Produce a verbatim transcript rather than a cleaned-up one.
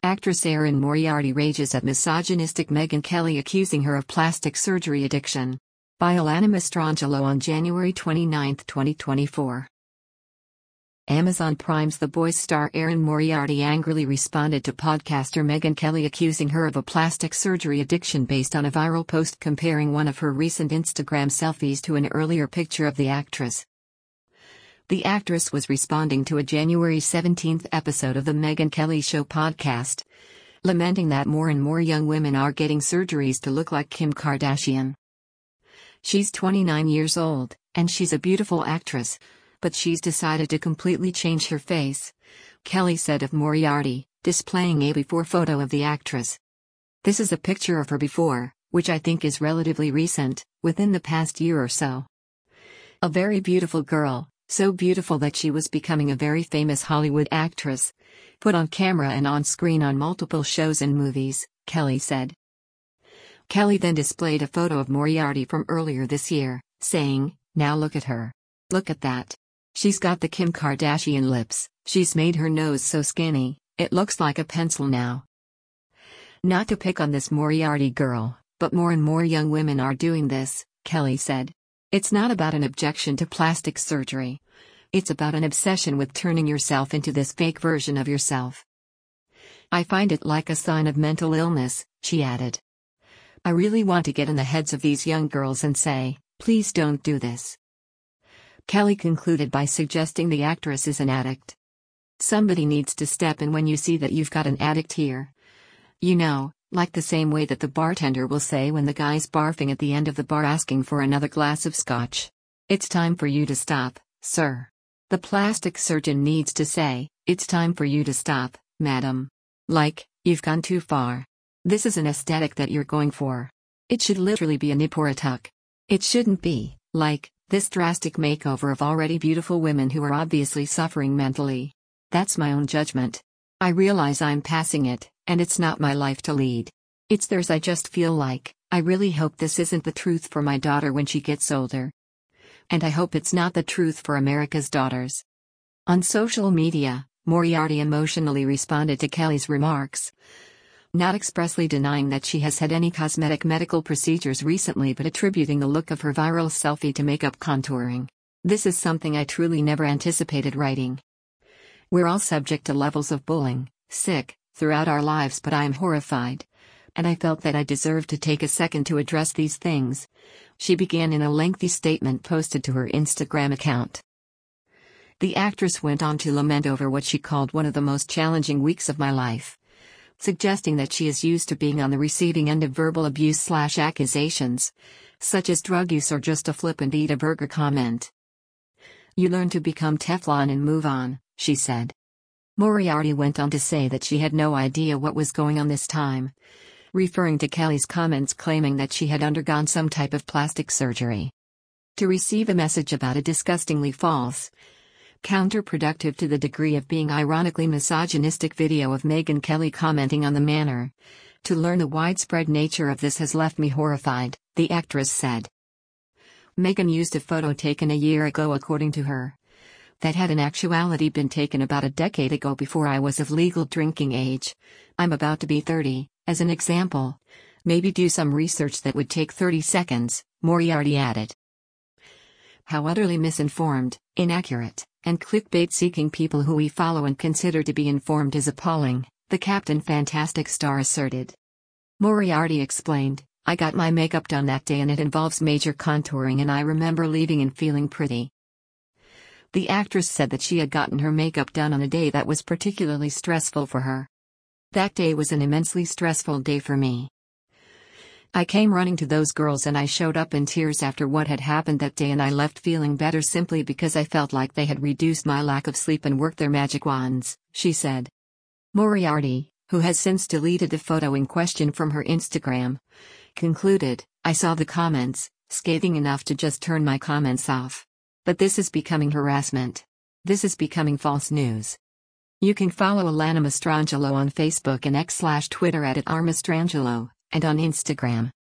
Actress Erin Moriarty rages at misogynistic Megyn Kelly accusing her of plastic surgery addiction. By Alana Mastrangelo on January twenty-ninth, twenty twenty-four. Amazon Prime's The Boys star Erin Moriarty angrily responded to podcaster Megyn Kelly accusing her of a plastic surgery addiction based on a viral post comparing one of her recent Instagram selfies to an earlier picture of the actress. The actress was responding to a January seventeenth episode of the Megyn Kelly Show podcast, lamenting that more and more young women are getting surgeries to look like Kim Kardashian. She's twenty-nine years old, and she's a beautiful actress, but she's decided to completely change her face, Kelly said of Moriarty, displaying a before photo of the actress. This is a picture of her before, which I think is relatively recent, within the past year or so. A very beautiful girl, so beautiful that she was becoming a very famous Hollywood actress, put on camera and on screen on multiple shows and movies, Kelly said. Kelly then displayed a photo of Moriarty from earlier this year, saying, "Now look at her. Look at that. She's got the Kim Kardashian lips, she's made her nose so skinny, it looks like a pencil now." Not to pick on this Moriarty girl, but more and more young women are doing this, Kelly said. It's not about an objection to plastic surgery. It's about an obsession with turning yourself into this fake version of yourself. I find it like a sign of mental illness, she added. I really want to get in the heads of these young girls and say, please don't do this. Kelly concluded by suggesting the actress is an addict. Somebody needs to step in when you see that you've got an addict here. You know, like the same way that the bartender will say when the guy's barfing at the end of the bar asking for another glass of scotch. It's time for you to stop, sir. The plastic surgeon needs to say, it's time for you to stop, madam. Like, you've gone too far. This is an aesthetic that you're going for. It should literally be a nip or a tuck. It shouldn't be, like, this drastic makeover of already beautiful women who are obviously suffering mentally. That's my own judgment. I realize I'm passing it, and it's not my life to lead. It's theirs. I just feel like, I really hope this isn't the truth for my daughter when she gets older. And I hope it's not the truth for America's daughters. On social media, Moriarty emotionally responded to Kelly's remarks, not expressly denying that she has had any cosmetic medical procedures recently but attributing the look of her viral selfie to makeup contouring. This is something I truly never anticipated writing. We're all subject to levels of bullying, sick, throughout our lives, but I am horrified. And I felt that I deserved to take a second to address these things, she began in a lengthy statement posted to her Instagram account. The actress went on to lament over what she called one of the most challenging weeks of my life, suggesting that she is used to being on the receiving end of verbal abuse slash accusations, such as drug use or just a flippant eat a burger comment. You learn to become Teflon and move on, she said. Moriarty went on to say that she had no idea what was going on this time, referring to Kelly's comments claiming that she had undergone some type of plastic surgery. To receive a message about a disgustingly false, counterproductive to the degree of being ironically misogynistic video of Megyn Kelly commenting on the manner. To learn the widespread nature of this has left me horrified, the actress said. Megyn used a photo taken a year ago according to her, that had in actuality been taken about a decade ago before I was of legal drinking age. I'm about to be thirty, as an example. Maybe do some research that would take thirty seconds, Moriarty added. How utterly misinformed, inaccurate, and clickbait-seeking people who we follow and consider to be informed is appalling, the Captain Fantastic star asserted. Moriarty explained, I got my makeup done that day and it involves major contouring and I remember leaving and feeling pretty. The actress said that she had gotten her makeup done on a day that was particularly stressful for her. That day was an immensely stressful day for me. I came running to those girls and I showed up in tears after what had happened that day and I left feeling better simply because I felt like they had reduced my lack of sleep and worked their magic wands, she said. Moriarty, who has since deleted the photo in question from her Instagram, concluded, I saw the comments, scathing enough to just turn my comments off. But this is becoming harassment. This is becoming false news. You can follow Alana Mastrangelo on Facebook and X slash Twitter at, at R Mastrangelo, and on Instagram.